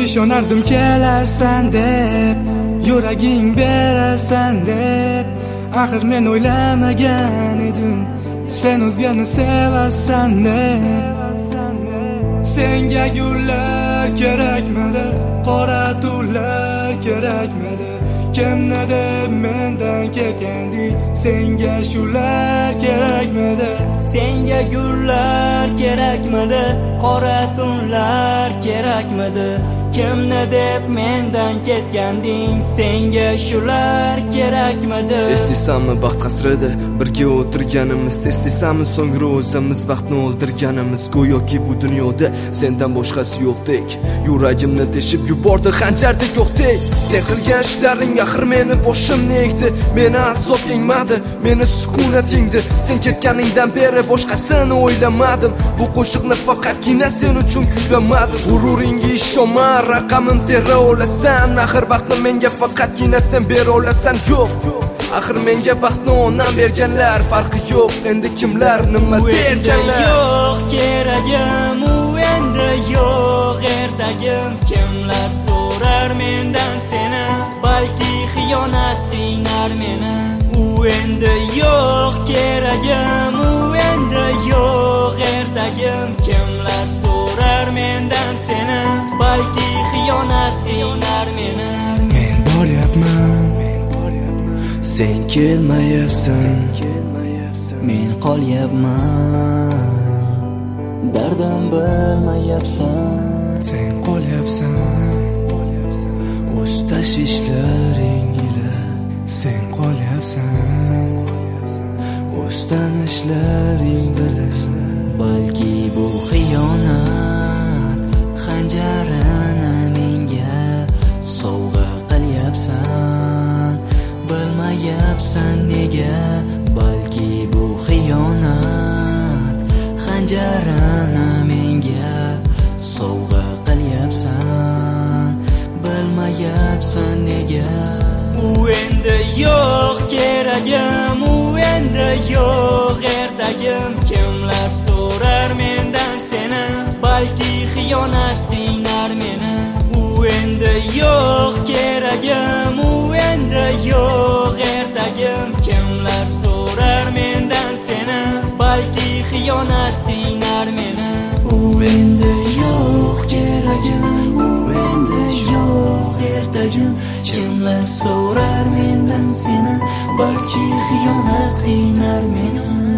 ishonardim kelarsan deb, yuraging berasan deb. Axir men o'ylamagan edim sen o'zgani sevasan deb. Senga gullar kerakmadi, qora tunlar kerakmadi. Kimni deb mendan ketganding, senga shular kerakmadi. Senga gullar kerakmadi, qora tunlar kerakmadi. Kimni deb mendan ketganding, senga shular kerakmadi. Eslaysanmi baxt qasrida birga o'tirganimiz, eslaysanmi so'ngra o'zimiz vaqtni o'ldirganimiz. Go'yoki bu dunyoda sendan boshqasi yo'qdek, yuragimni teshib yubordi xanjardek o'qdek. Sen qilgan ishlaring axir meni boshimni egdi, meni azob yengmadi, meni sukunat yengdi. Sen ketganingdan beri boshqasini o'ylamadim, bu qo'shiqni faqatgina sen uchun kuylamadim. G'ururingga ishonma, raqamim tera olasan, axir baxtni menga faqatgina sen bera olasan. Yo'q, axir menga baxtni onam berganlar, farqi yo'q. Endi kimlar nima derganlar? Yo'q keragim, u endi yo'q ertagim. Kimlar so'rar mendan seni, balki xiyonat qiynar meni. U endi yo'q keragim, u endi yo'q ertagim. Kimlar so'rar mendan seni, balki xiyonat qiynar meni. Men boryapman, sen kelmayapsan. Men qolyapman, dardim bilmayapsan. Sen qolyapsan, o'z tashvishlaring ila. Sen qolyapsan, o'z tanishlaring bilan. Balki bu xiyonat xanjarini menga sovg'a qilyapsan, bilmayapsan nega. Balki bu xiyonat xanjarini menga sovg'a qilyapsan, bilmayapsan nega. U endi yo'q keragim, u endi yo'q ertagim. Kimlar so'rar mendan seni, balki xiyonat qiynar meni. U endi yo'q keragim, u endi yo'q ertagim. Kimlar so'rar mendan seni, balki xiyonat qiynar meni. U endi Yo'q keragim, u endi yo'q ertagim. Kimlar so'rar mendan seni, balki xiyonat qiynar meni.